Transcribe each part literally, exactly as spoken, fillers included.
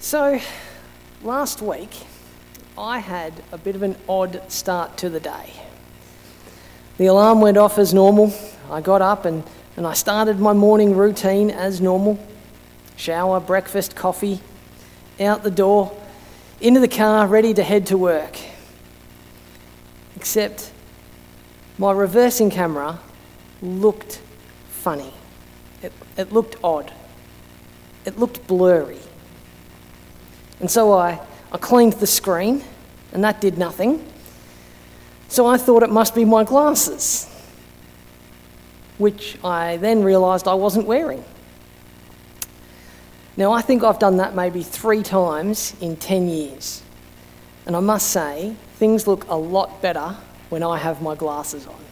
So, last week, I had a bit of an odd start to the day. The alarm went off as normal. I got up and, and I started my morning routine as normal. Shower, breakfast, coffee, out the door, into the car, ready to head to work. Except my reversing camera looked funny. It, it looked odd. It looked blurry. And so I, I cleaned the screen, and that did nothing. So I thought it must be my glasses, which I then realised I wasn't wearing. Now, I think I've done that maybe three times in ten years. And I must say, things look a lot better when I have my glasses on.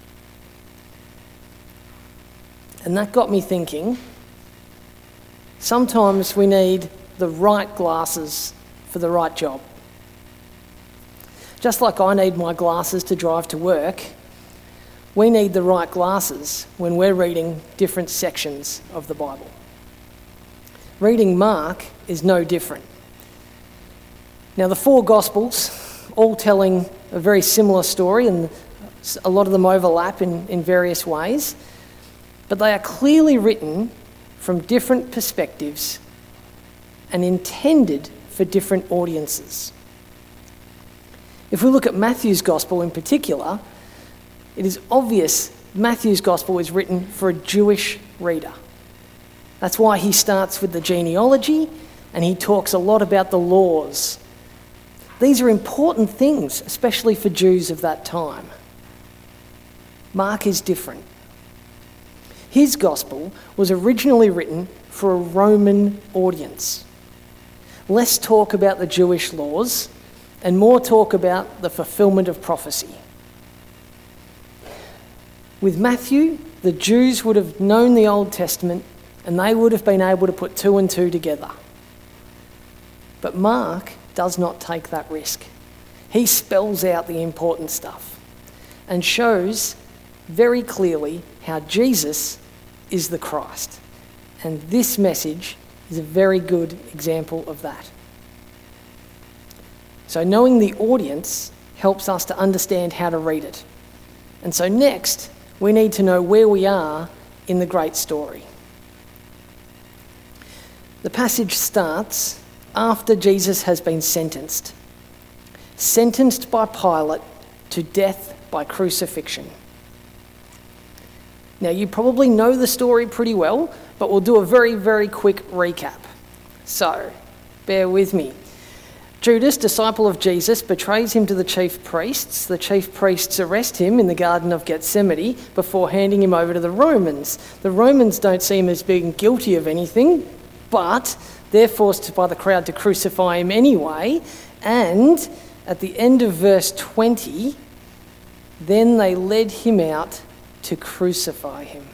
And that got me thinking, sometimes we need the right glasses for the right job. Just like I need my glasses to drive to work, we need the right glasses when we're reading different sections of the Bible. Reading Mark is no different. Now, the four Gospels, all telling a very similar story, and a lot of them overlap in, in various ways, but they are clearly written from different perspectives and intended for different audiences. If we look at Matthew's Gospel in particular, it is obvious Matthew's Gospel is written for a Jewish reader. That's why he starts with the genealogy and he talks a lot about the laws. These are important things, especially for Jews of that time. Mark is different. His Gospel was originally written for a Roman audience. Less talk about the Jewish laws and more talk about the fulfillment of prophecy. With Matthew, the Jews would have known the Old Testament and they would have been able to put two and two together. But Mark does not take that risk. He spells out the important stuff and shows very clearly how Jesus is the Christ. And this message is a very good example of that. So knowing the audience helps us to understand how to read it. And so next, we need to know where we are in the great story. The passage starts after Jesus has been sentenced. Sentenced by Pilate to death by crucifixion. Now, you probably know the story pretty well, but we'll do a very, very quick recap. So, bear with me. Judas, disciple of Jesus, betrays him to the chief priests. The chief priests arrest him in the Garden of Gethsemane before handing him over to the Romans. The Romans don't see him as being guilty of anything, but they're forced by the crowd to crucify him anyway. And at the end of verse twenty, then they led him out to crucify him.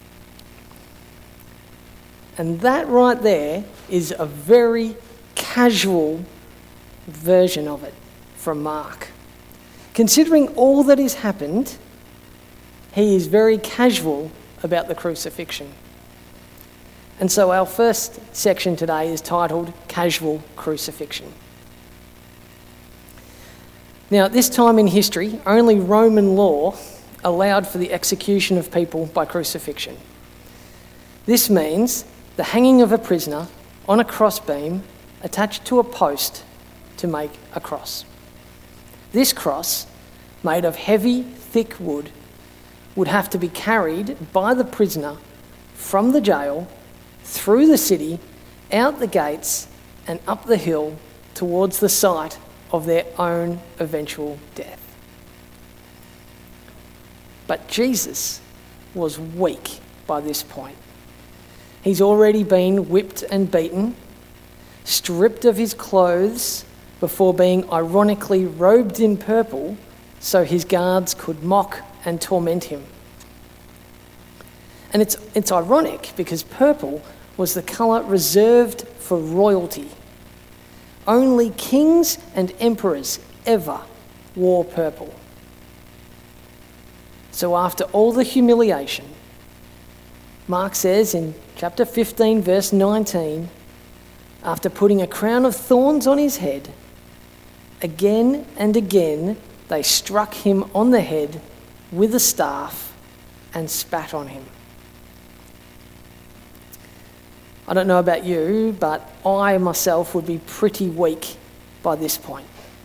And that right there is a very casual version of it from Mark. Considering all that has happened, he is very casual about the crucifixion. And so our first section today is titled Casual Crucifixion. Now, at this time in history, only Roman law allowed for the execution of people by crucifixion. This means the hanging of a prisoner on a crossbeam attached to a post to make a cross. This cross, made of heavy, thick wood, would have to be carried by the prisoner from the jail, through the city, out the gates, and up the hill towards the site of their own eventual death. But Jesus was weak by this point. He's already been whipped and beaten, stripped of his clothes before being ironically robed in purple so his guards could mock and torment him. And it's, it's ironic because purple was the colour reserved for royalty. Only kings and emperors ever wore purple. So after all the humiliation, Mark says in chapter fifteen, verse nineteen, after putting a crown of thorns on his head, again and again they struck him on the head with a staff and spat on him. I don't know about you, but I myself would be pretty weak by this point.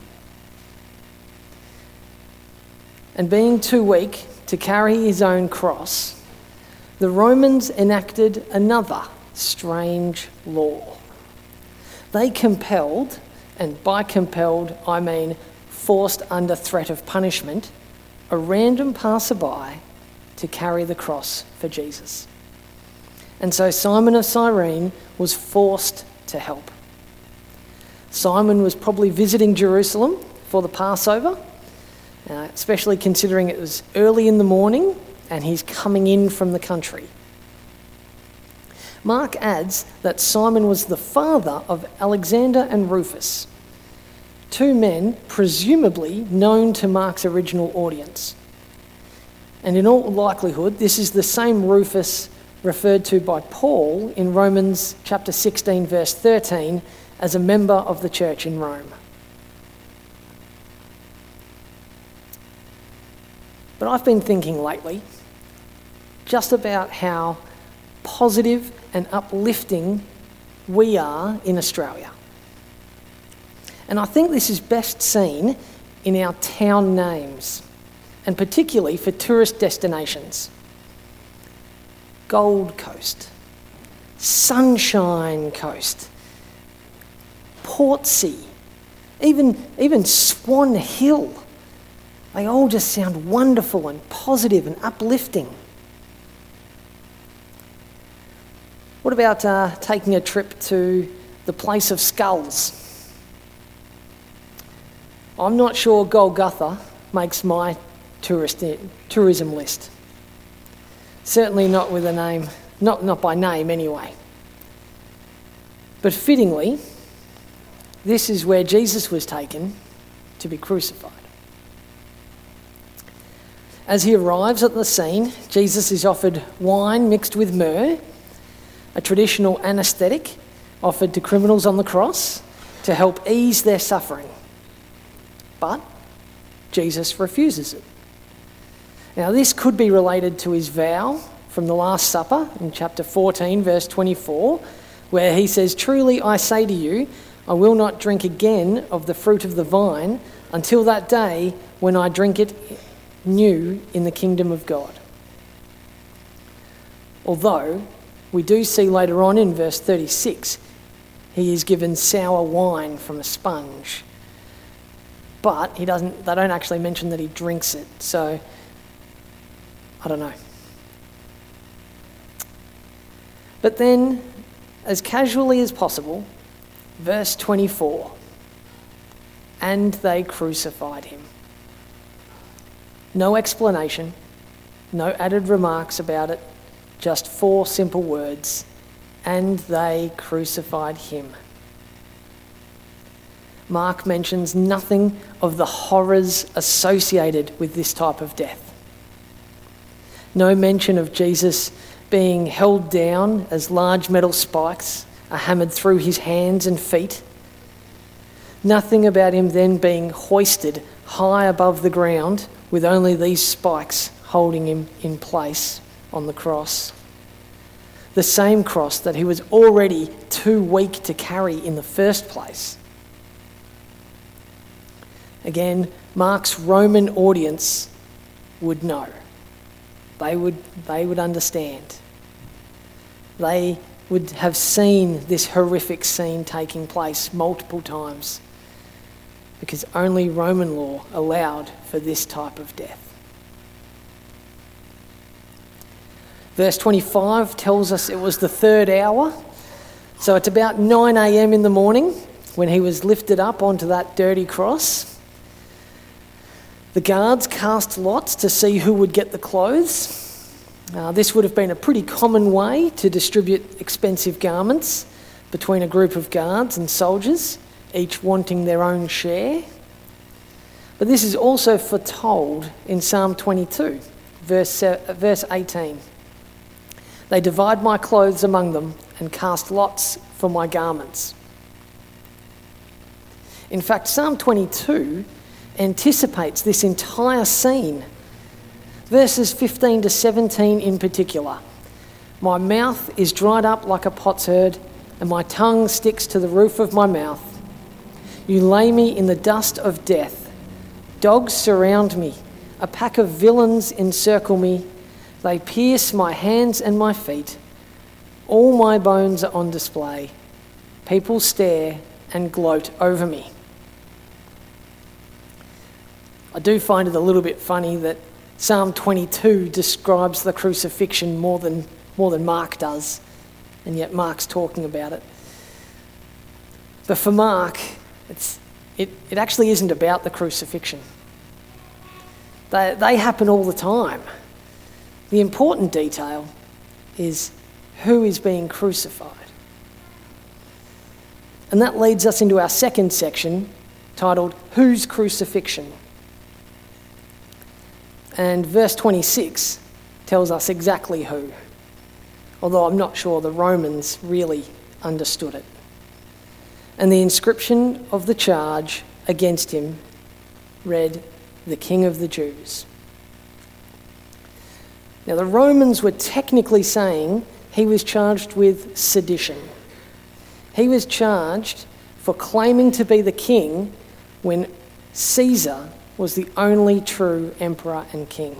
And being too weak to carry his own cross, the Romans enacted another strange law. They compelled, and by compelled I mean forced under threat of punishment, a random passerby to carry the cross for Jesus. And so Simon of Cyrene was forced to help. Simon was probably visiting Jerusalem for the Passover, uh, especially considering it was early in the morning and he's coming in from the country. Mark adds that Simon was the father of Alexander and Rufus, two men presumably known to Mark's original audience. And in all likelihood, this is the same Rufus referred to by Paul in Romans chapter sixteen, verse thirteen, as a member of the church in Rome. But I've been thinking lately just about how positive and uplifting we are in Australia. And I think this is best seen in our town names, and particularly for tourist destinations. Gold Coast, Sunshine Coast, Portsea, even, even Swan Hill. They all just sound wonderful and positive and uplifting. What about uh, taking a trip to the place of skulls? I'm not sure Golgotha makes my tourist tourism list. Certainly not with a name, not, not by name anyway. But fittingly, this is where Jesus was taken to be crucified. As he arrives at the scene, Jesus is offered wine mixed with myrrh, a traditional anaesthetic offered to criminals on the cross to help ease their suffering. But Jesus refuses it. Now, this could be related to his vow from the Last Supper in chapter fourteen, verse twenty-four, where he says, "Truly I say to you, I will not drink again of the fruit of the vine until that day when I drink it new in the kingdom of God." Although we do see later on in verse thirty-six, he is given sour wine from a sponge. But he doesn't. They don't actually mention that he drinks it, so I don't know. But then, as casually as possible, verse twenty-four, "And they crucified him." No explanation, no added remarks about it, just four simple words, "And they crucified him." Mark mentions nothing of the horrors associated with this type of death. No mention of Jesus being held down as large metal spikes are hammered through his hands and feet. Nothing about him then being hoisted high above the ground with only these spikes holding him in place on the cross. The same cross that he was already too weak to carry in the first place. Again, Mark's Roman audience would know. They would, they would understand. They would have seen this horrific scene taking place multiple times because only Roman law allowed for this type of death. Verse twenty-five tells us it was the third hour, so it's about nine a.m. in the morning when he was lifted up onto that dirty cross. The guards cast lots to see who would get the clothes. Uh, this would have been a pretty common way to distribute expensive garments between a group of guards and soldiers, each wanting their own share. But this is also foretold in Psalm twenty-two, verse, uh, verse eighteen. "They divide my clothes among them and cast lots for my garments. In fact, Psalm twenty-two anticipates this entire scene. Verses fifteen to seventeen in particular. My mouth is dried up like a potsherd, and my tongue sticks to the roof of my mouth. You lay me in the dust of death. Dogs surround me. A pack of villains encircle me. They pierce my hands and my feet. All my bones are on display. People stare and gloat over me. I do find it a little bit funny that Psalm twenty-two describes the crucifixion more than, more than Mark does, and yet Mark's talking about it. But for Mark, it's, it, it actually isn't about the crucifixion. They, they happen all the time. The important detail is who is being crucified. And that leads us into our second section, titled, Whose Crucifixion? And verse twenty-six tells us exactly who, although I'm not sure the Romans really understood it. And the inscription of the charge against him read, the King of the Jews. Now, the Romans were technically saying he was charged with sedition. He was charged for claiming to be the king when Caesar was the only true emperor and king.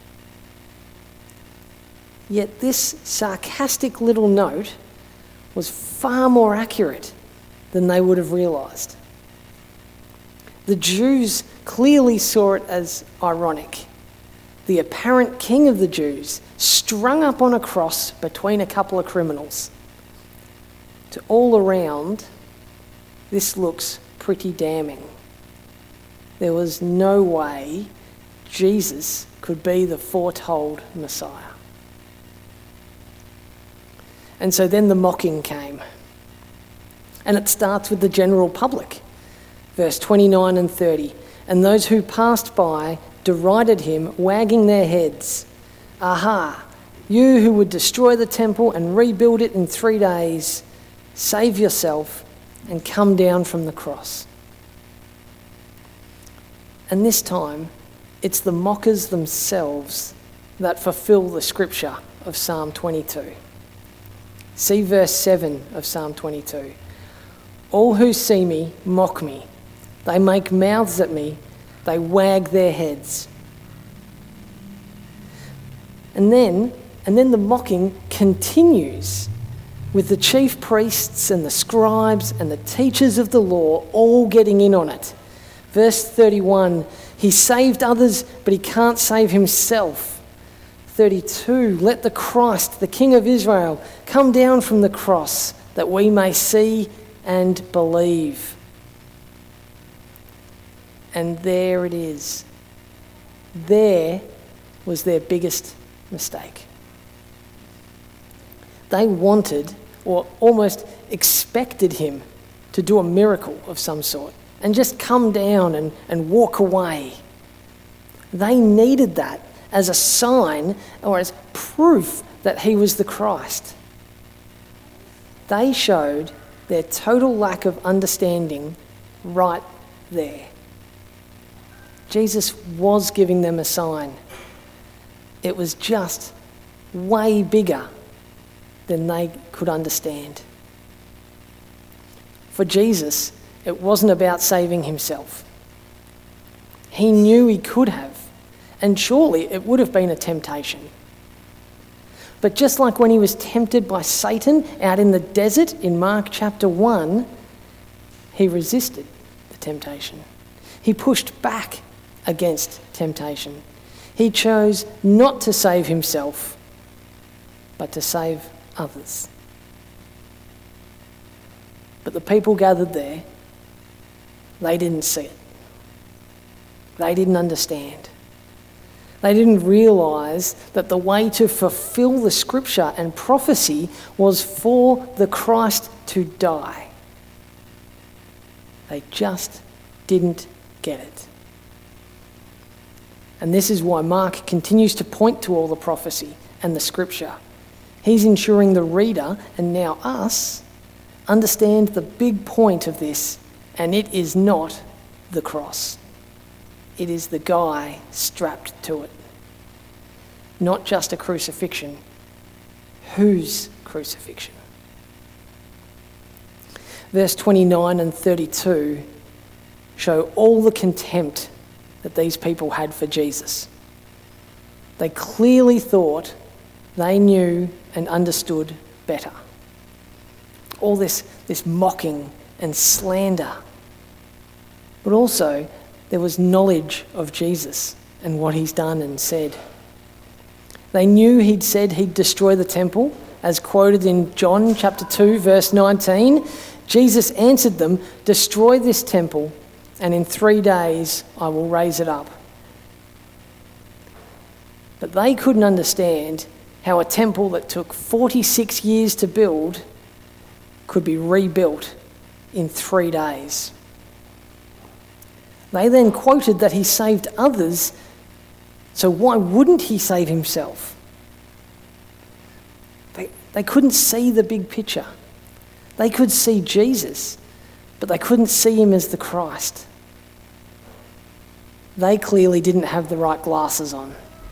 Yet this sarcastic little note was far more accurate than they would have realised. The Jews clearly saw it as ironic. The apparent king of the Jews strung up on a cross between a couple of criminals. To all around, this looks pretty damning. There was no way Jesus could be the foretold Messiah. And so then the mocking came. And it starts with the general public. Verse twenty-nine and thirty. And those who passed by derided him, wagging their heads. Aha, you who would destroy the temple and rebuild it in three days, save yourself and come down from the cross. And this time, it's the mockers themselves that fulfill the scripture of Psalm twenty-two. See verse seven of Psalm twenty-two. All who see me mock me. They make mouths at me. They wag their heads. And then, and then the mocking continues with the chief priests and the scribes and the teachers of the law all getting in on it. Verse thirty-one, he saved others, but he can't save himself. thirty-two, let the Christ, the King of Israel, come down from the cross that we may see and believe. And there it is. There was their biggest mistake. They wanted, or almost expected him to do a miracle of some sort and just come down and, and walk away. They needed that as a sign or as proof that he was the Christ. They showed their total lack of understanding right there. Jesus was giving them a sign. It was just way bigger than they could understand. For Jesus, it wasn't about saving himself. He knew he could have, and surely it would have been a temptation. But just like when he was tempted by Satan out in the desert in Mark chapter one, he resisted the temptation. He pushed back against temptation. He chose not to save himself, but to save others. But the people gathered there, they didn't see it. They didn't understand. They didn't realise that the way to fulfil the scripture and prophecy was for the Christ to die. They just didn't get it. And this is why Mark continues to point to all the prophecy and the scripture. He's ensuring the reader, and now us, understand the big point of this And it is not the cross. It is the guy strapped to it. Not just a crucifixion. Whose crucifixion? Verse twenty-nine and thirty-two show all the contempt that these people had for Jesus. They clearly thought they knew and understood better. All this, this mocking and slander. But also, there was knowledge of Jesus and what he's done and said. They knew he'd said he'd destroy the temple, as quoted in John chapter two, verse nineteen. Jesus answered them, "Destroy this temple, and in three days I will raise it up." But they couldn't understand how a temple that took forty-six years to build could be rebuilt in three days. They then quoted that he saved others, so why wouldn't he save himself? They, they couldn't see the big picture. They could see Jesus, but they couldn't see him as the Christ. They clearly didn't have the right glasses on.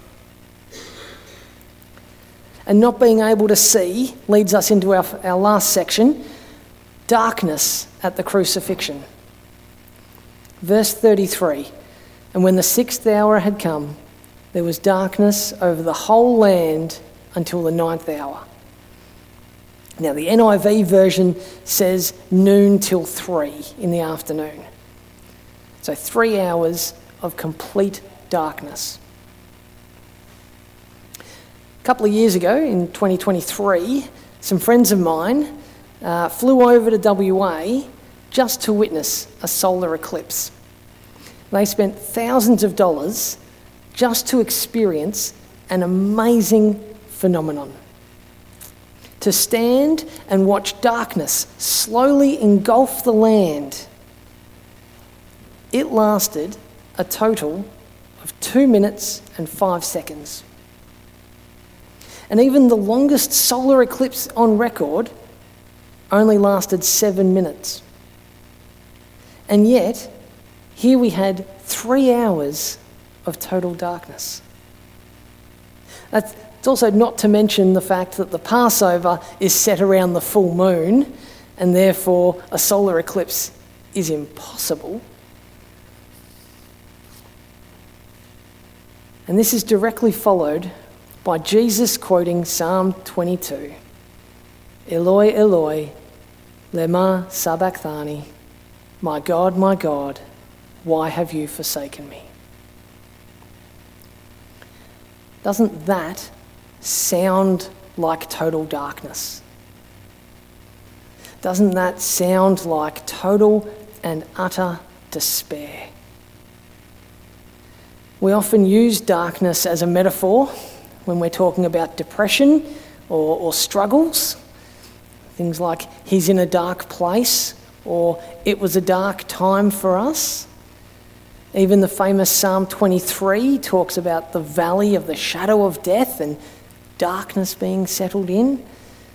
And not being able to see leads us into our, our last section, darkness at the crucifixion. Verse thirty-three, and when the sixth hour had come, there was darkness over the whole land until the ninth hour. Now the N I V version says noon till three in the afternoon. So three hours of complete darkness. A couple of years ago, in twenty twenty-three, some friends of mine uh, flew over to W A just to witness a solar eclipse. They spent thousands of dollars just to experience an amazing phenomenon. To stand and watch darkness slowly engulf the land. It lasted a total of two minutes and five seconds. And even the longest solar eclipse on record only lasted seven minutes. And yet, here we had three hours of total darkness. That's, it's also not to mention the fact that the Passover is set around the full moon, and therefore a solar eclipse is impossible. And this is directly followed by Jesus quoting Psalm twenty-two. Eloi, Eloi, lema sabachthani. My God, my God, why have you forsaken me? Doesn't that sound like total darkness? Doesn't that sound like total and utter despair? We often use darkness as a metaphor when we're talking about depression or, or struggles. Things like, he's in a dark place, or it was a dark time for us. Even the famous Psalm twenty-three talks about the valley of the shadow of death and darkness being settled in.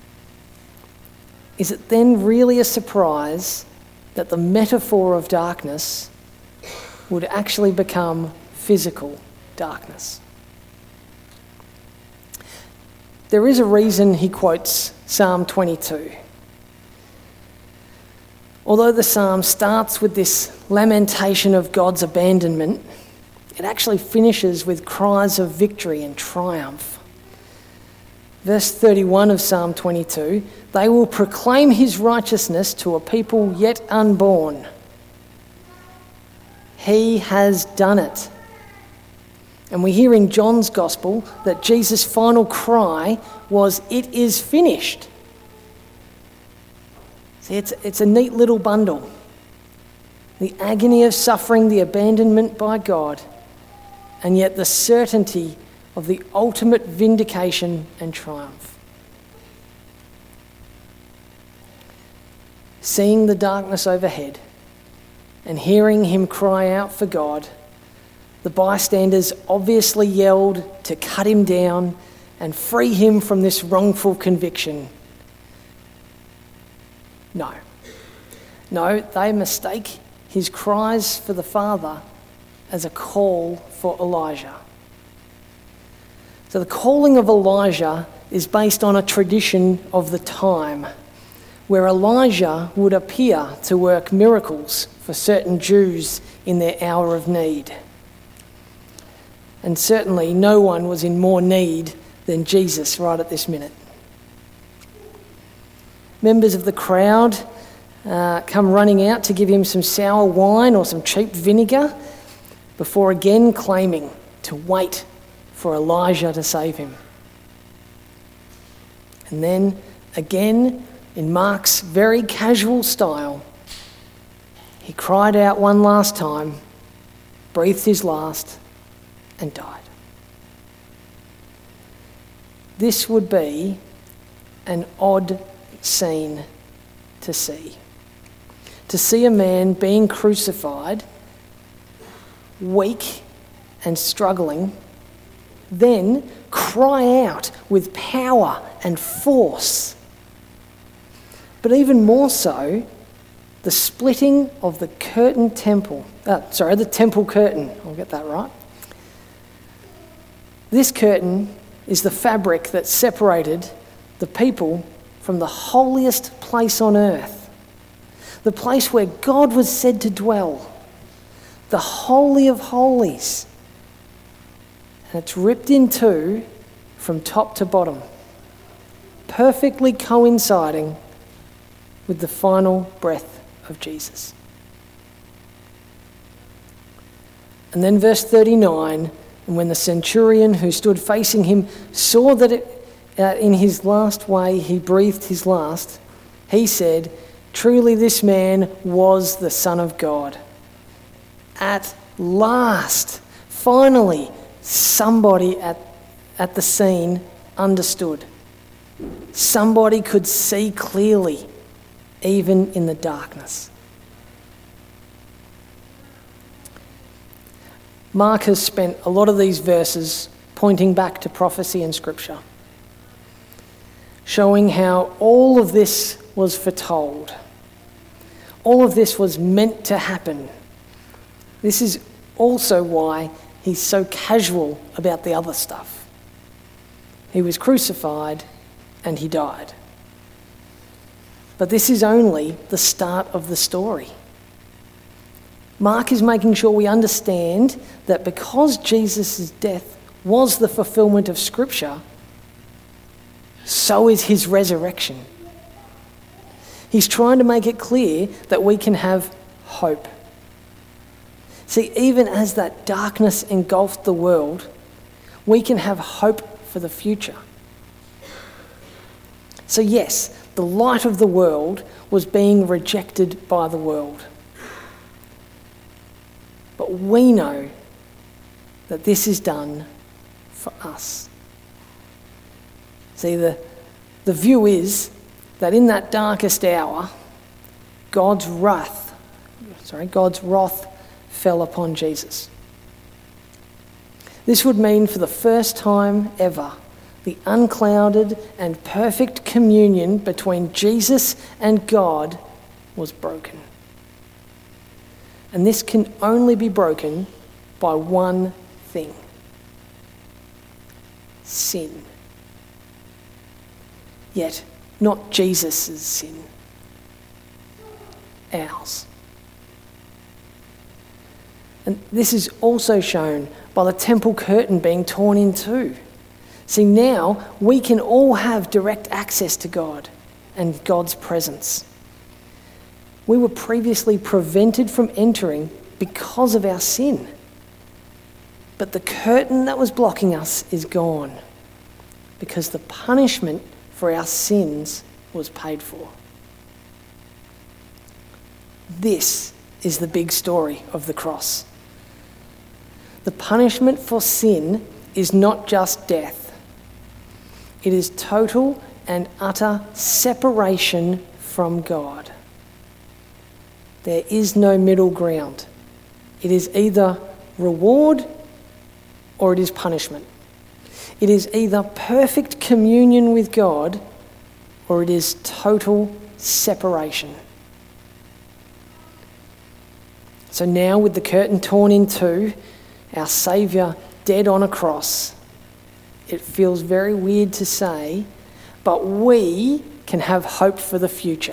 Is it then really a surprise that the metaphor of darkness would actually become physical darkness? There is a reason he quotes Psalm twenty-two. Although the psalm starts with this lamentation of God's abandonment, it actually finishes with cries of victory and triumph. Verse thirty-one of Psalm twenty-two, they will proclaim his righteousness to a people yet unborn. He has done it. And we hear in John's Gospel that Jesus' final cry was, "It is finished." See, it's, it's a neat little bundle. The agony of suffering, the abandonment by God, and yet the certainty of the ultimate vindication and triumph. Seeing the darkness overhead and hearing him cry out for God, the bystanders obviously yelled to cut him down and free him from this wrongful conviction. No. No, they mistake his cries for the Father as a call for Elijah. So the calling of Elijah is based on a tradition of the time where Elijah would appear to work miracles for certain Jews in their hour of need. And certainly no one was in more need than Jesus right at this minute. Members of the crowd uh, come running out to give him some sour wine or some cheap vinegar before again claiming to wait for Elijah to save him. And then again, in Mark's very casual style, he cried out one last time, breathed his last, and died. This would be an odd scene to see. To see a man being crucified, weak and struggling, then cry out with power and force. But even more so, the splitting of the curtain temple, uh, sorry, the temple curtain, I'll get that right. This curtain is the fabric that separated the people from the holiest place on earth, the place where God was said to dwell, the Holy of Holies. And it's ripped in two from top to bottom, perfectly coinciding with the final breath of Jesus. And then verse thirty-nine, and when the centurion who stood facing him saw that it, uh, in his last way he breathed his last, he said, "Truly this man was the Son of God." At last, finally, somebody at, at the scene understood. Somebody could see clearly, even in the darkness. Mark has spent a lot of these verses pointing back to prophecy and Scripture, showing how all of this was foretold. All of this was meant to happen. This is also why he's so casual about the other stuff. He was crucified and he died. But this is only the start of the story. Mark is making sure we understand that because Jesus' death was the fulfillment of Scripture, so is his resurrection. He's trying to make it clear that we can have hope. See, even as that darkness engulfed the world, we can have hope for the future. So yes, the light of the world was being rejected by the world. But we know that this is done for us. See, the, the view is that in that darkest hour, God's wrath, sorry, God's wrath fell upon Jesus. This would mean for the first time ever, the unclouded and perfect communion between Jesus and God was broken. And this can only be broken by one thing: sin. Yet, not Jesus' sin, ours. And this is also shown by the temple curtain being torn in two. See, now we can all have direct access to God and God's presence. We were previously prevented from entering because of our sin. But the curtain that was blocking us is gone because the punishment for our sins was paid for. This is the big story of the cross. The punishment for sin is not just death. It is total and utter separation from God. There is no middle ground. It is either reward or it is punishment. It is either perfect communion with God or it is total separation. So now, with the curtain torn in two, our Saviour dead on a cross, it feels very weird to say, but we can have hope for the future.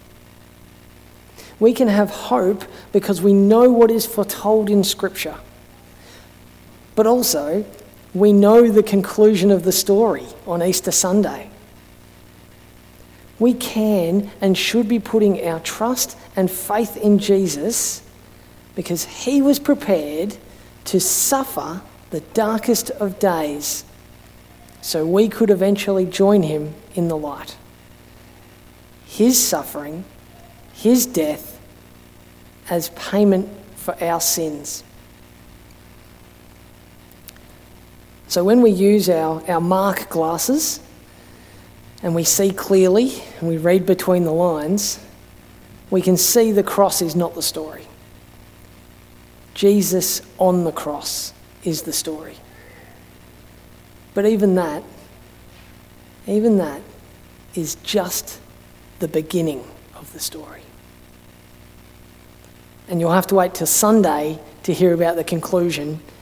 We can have hope because we know what is foretold in Scripture. But also, we know the conclusion of the story on Easter Sunday. We can and should be putting our trust and faith in Jesus because he was prepared to suffer the darkest of days so we could eventually join him in the light. His suffering, his death, as payment for our sins. So when we use our, our Mark glasses and we see clearly and we read between the lines, we can see the cross is not the story. Jesus on the cross is the story. But even that, even that is just the beginning of the story. And you'll have to wait till Sunday to hear about the conclusion